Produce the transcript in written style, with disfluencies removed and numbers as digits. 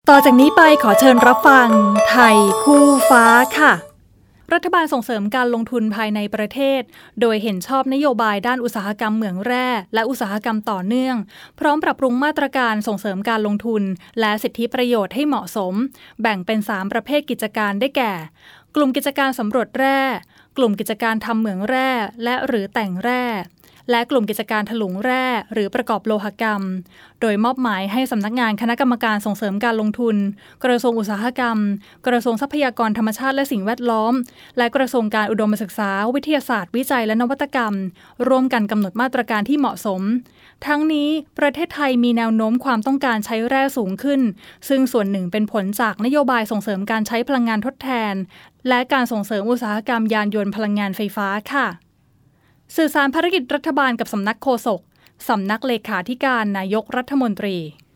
ต่อจากนี้ไปขอเชิญรับฟังไทยคู่ฟ้าค่ะรัฐบาลส่งเสริมการลงทุนภายในประเทศโดยเห็นชอบนโยบายด้านอุตสาหกรรมเหมืองแร่และอุตสาหกรรมต่อเนื่องพร้อมปรับปรุงมาตรการส่งเสริมการลงทุนและสิทธิประโยชน์ให้เหมาะสมแบ่งเป็น3ประเภทกิจการได้แก่กลุ่มกิจการสำรวจแร่กลุ่มกิจการทำเหมืองแร่และหรือแต่งแร่และกลุ่มกิจการถลุงแร่หรือประกอบโลหกรรมโดยมอบหมายให้สำนักงานคณะกรรมการส่งเสริมการลงทุนกระทรวงอุตสาหกรรมกระทรวงทรัพยากรธรรมชาติและสิ่งแวดล้อมและกระทรวงการอุดมศึกษาวิทยาศาสตร์วิจัยและนวัตกรรมร่วมกันกำหนดมาตรการที่เหมาะสมทั้งนี้ประเทศไทยมีแนวโน้มความต้องการใช้แร่สูงขึ้นซึ่งส่วนหนึ่งเป็นผลจากนโยบายส่งเสริมการใช้พลังงานทดแทนและการส่งเสริมอุตสาหกรรมยานยนต์พลังงานไฟฟ้าค่ะสื่อสารภารกิจรัฐบาลกับสำนักโฆษกสำนักเลขาธิการนายกรัฐมนตรี